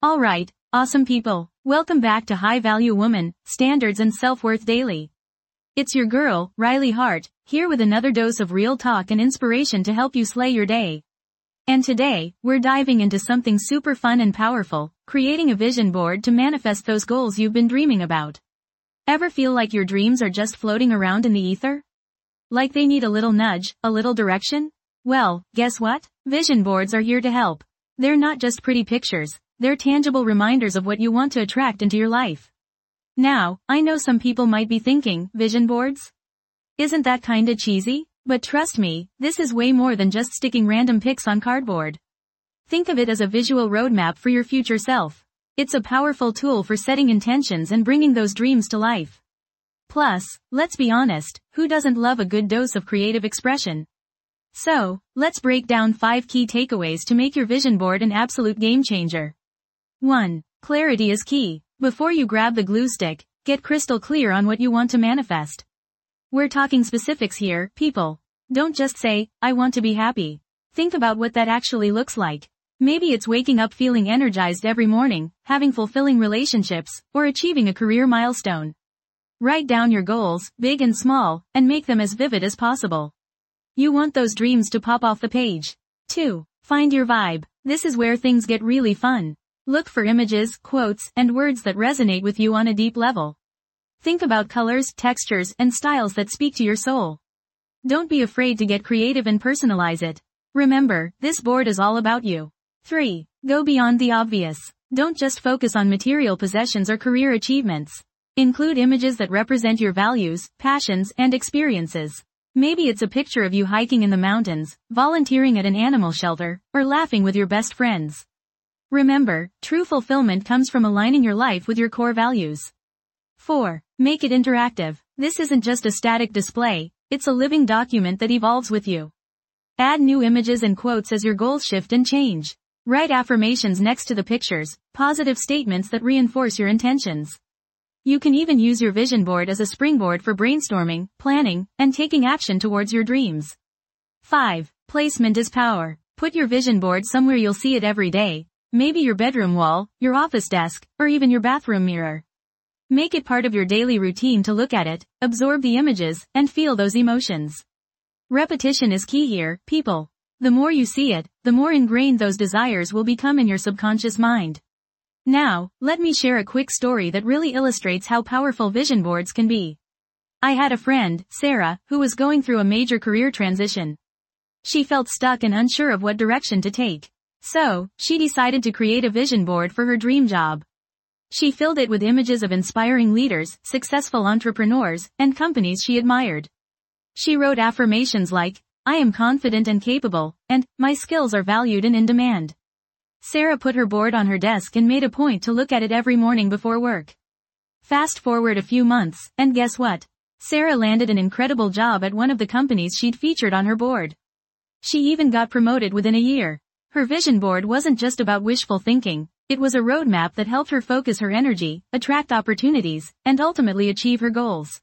Alright, awesome people. Welcome back to High Value Woman, Standards and Self-Worth Daily. It's your girl, Riley Hart, here with another dose of real talk and inspiration to help you slay your day. And today, we're diving into something super fun and powerful, creating a vision board to manifest those goals you've been dreaming about. Ever feel like your dreams are just floating around in the ether? Like they need a little nudge, a little direction? Well, guess what? Vision boards are here to help. They're not just pretty pictures. They're tangible reminders of what you want to attract into your life. Now, I know some people might be thinking, vision boards? Isn't that kinda cheesy? But trust me, this is way more than just sticking random pics on cardboard. Think of it as a visual roadmap for your future self. It's a powerful tool for setting intentions and bringing those dreams to life. Plus, let's be honest, who doesn't love a good dose of creative expression? So, let's break down 5 key takeaways to make your vision board an absolute game changer. 1. Clarity is key. Before you grab the glue stick, get crystal clear on what you want to manifest. We're talking specifics here, people. Don't just say, I want to be happy. Think about what that actually looks like. Maybe it's waking up feeling energized every morning, having fulfilling relationships, or achieving a career milestone. Write down your goals, big and small, and make them as vivid as possible. You want those dreams to pop off the page. 2. Find your vibe. This is where things get really fun. Look for images, quotes, and words that resonate with you on a deep level. Think about colors, textures, and styles that speak to your soul. Don't be afraid to get creative and personalize it. Remember, this board is all about you. 3. Go beyond the obvious. Don't just focus on material possessions or career achievements. Include images that represent your values, passions, and experiences. Maybe it's a picture of you hiking in the mountains, volunteering at an animal shelter, or laughing with your best friends. Remember, true fulfillment comes from aligning your life with your core values. 4. Make it interactive. This isn't just a static display, it's a living document that evolves with you. Add new images and quotes as your goals shift and change. Write affirmations next to the pictures, positive statements that reinforce your intentions. You can even use your vision board as a springboard for brainstorming, planning, and taking action towards your dreams. 5. Placement is power. Put your vision board somewhere you'll see it every day. Maybe your bedroom wall, your office desk, or even your bathroom mirror. Make it part of your daily routine to look at it, absorb the images, and feel those emotions. Repetition is key here, people. The more you see it, the more ingrained those desires will become in your subconscious mind. Now, let me share a quick story that really illustrates how powerful vision boards can be. I had a friend, Sarah, who was going through a major career transition. She felt stuck and unsure of what direction to take. So, she decided to create a vision board for her dream job. She filled it with images of inspiring leaders, successful entrepreneurs, and companies she admired. She wrote affirmations like, I am confident and capable, and, my skills are valued and in demand. Sarah put her board on her desk and made a point to look at it every morning before work. Fast forward a few months, and guess what? Sarah landed an incredible job at one of the companies she'd featured on her board. She even got promoted within a year. Her vision board wasn't just about wishful thinking, it was a roadmap that helped her focus her energy, attract opportunities, and ultimately achieve her goals.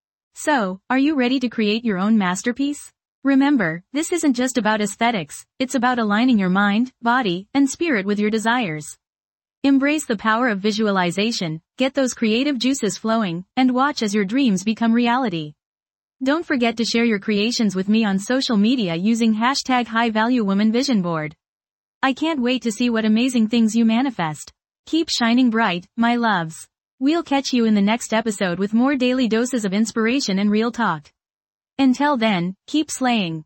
So, are you ready to create your own masterpiece? Remember, this isn't just about aesthetics, it's about aligning your mind, body, and spirit with your desires. Embrace the power of visualization, get those creative juices flowing, and watch as your dreams become reality. Don't forget to share your creations with me on social media using #HighValueWomanVisionBoard. I can't wait to see what amazing things you manifest. Keep shining bright, my loves. We'll catch you in the next episode with more daily doses of inspiration and real talk. Until then, keep slaying.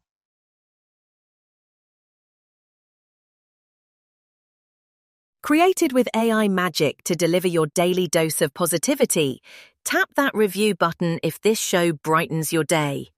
Created with AI magic to deliver your daily dose of positivity, tap that review button if this show brightens your day.